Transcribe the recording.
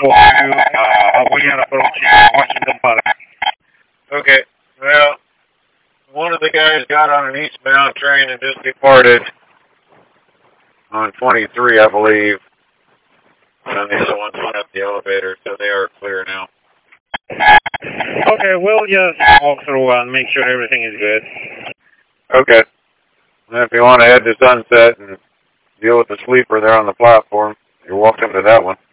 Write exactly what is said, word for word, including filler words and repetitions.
to uh, William approaching Washington Park. Okay, well, one of the guys got on an eastbound train and just departed on twenty-three, I believe. And the other ones went up the elevator, so they are clear now. Okay, we'll just walk through and make sure everything is good. Okay. And if you want to head to Sunset and deal with the sleeper there on the platform, you're welcome to that one.